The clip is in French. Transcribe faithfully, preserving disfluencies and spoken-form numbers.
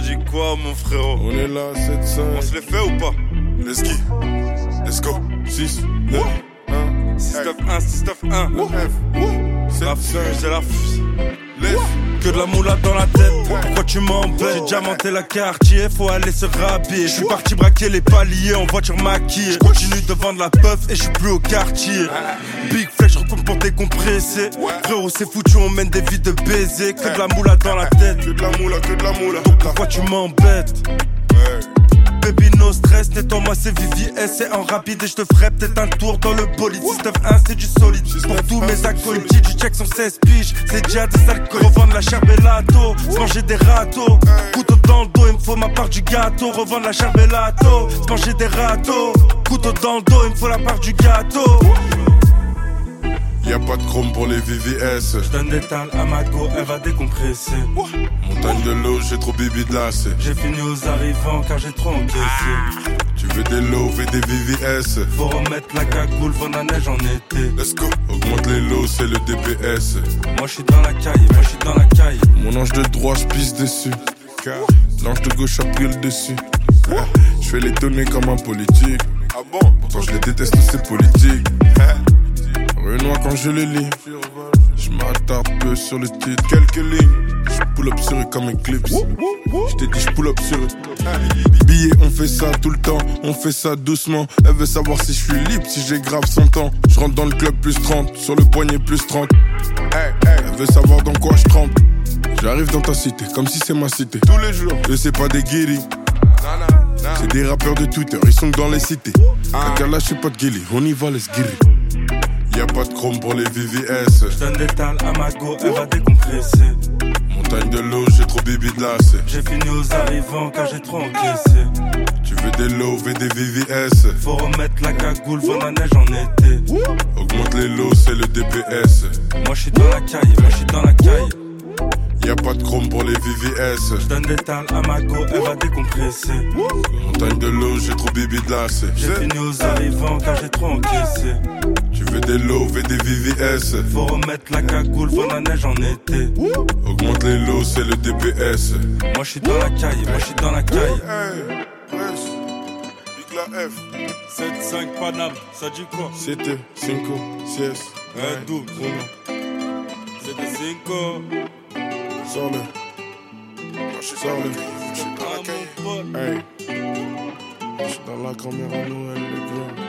dit quoi mon frérot? On est là, sept cinq. On se les fait ou pas? Let's go. Let's go. six, neuf, un. six neuf un, six neuf un. La fuse, c'est la fuse. Let's Que de la moula dans la tête, pourquoi tu m'embêtes? J'ai diamanté la quartier, faut aller se rhabiller. Je suis parti braquer les paliers en voiture maquillée. Je continue de vendre la puff et je suis plus au quartier. Big flex, recompte pour décompresser. Frérot c'est foutu, on mène des vies de baiser. Que de la moula dans la tête, que de la moula, que de la moula. donc pourquoi tu m'embêtes? Baby no stress, nettoie-moi c'est V V S. C'est en rapide et je te ferai peut-être un tour dans le bolide. six neuf un c'est du solide. Pour tous mes acolytes, du check sont seize piges. C'est déjà des alcools. Revendre la charbelato, se manger des râteaux. Couteau dans le dos, il me faut ma part du gâteau. Revendre la charbelato, se manger des râteaux. Couteau dans le dos, il me faut la part du gâteau. Y'a pas de chrome pour les V V S. Je donne des tales à ma go, elle va décompresser. Montagne de l'eau, j'ai trop bibi de lacet. J'ai fini aux arrivants car j'ai trop encaissé. Tu veux des lots, fais des V V S. Faut remettre la cagoule, faut la neige en été. Let's go. Augmente les lots, c'est le D P S. Moi j'suis dans la caille, moi j'suis dans la caille. Mon ange de droit, je pisse dessus. L'ange de gauche a pris le dessus. Je fais les données comme un politique. Ah bon? Pourtant je les déteste, c'est politique. Renoir quand je les lis. Je m'attarde peu sur le titre. Quelques lignes. Je pull up sur eux comme Eclipse. Je t'ai dit je pull up sur eux. Billets, on fait ça tout le temps. On fait ça doucement. Elle veut savoir si je suis libre, si j'ai grave cent ans. Je rentre dans le club plus trente. Sur le poignet plus trente. Elle veut savoir dans quoi je trempe. J'arrive dans ta cité, comme si c'est ma cité. Tous les jours. Et c'est pas des guéris. C'est des rappeurs de Twitter, ils sont dans les cités. Regarde là, je suis pas de guéli. On y va, les guéris. Y'a pas de chrome pour les V V S. Je donne des tales à ma go, elle va décompresser. Montagne de l'eau, j'ai trop bibi de lacet. J'ai fini aux arrivants car j'ai trop encaissé. Tu veux des lots, fais des V V S. Faut remettre la cagoule, faut la neige en été. Augmente les lots, c'est le D P S. Moi j'suis dans la caille, moi j'suis dans la caille. Y'a pas de chrome pour les V V S. Je donne des tales à ma go, elle va décompresser. Montagne de l'eau, j'ai trop bibi de lacet. J'ai fini aux arrivants car j'ai trop encaissé. Tu veux des lots, fais des V V S. Faut remettre la cagoule, faut la neige en été. Augmente les lots, c'est le D P S. Moi j'suis dans la caille, moi j'suis dans la caille. Hey, wesh, Big la F. sept cinq Paname, ça dit quoi? C'était cinco, six, Un double, c'était cinco. Sors-le. Sors-le. Je suis dans la caille. Hey. Je suis dans la caméra Noël, les gars.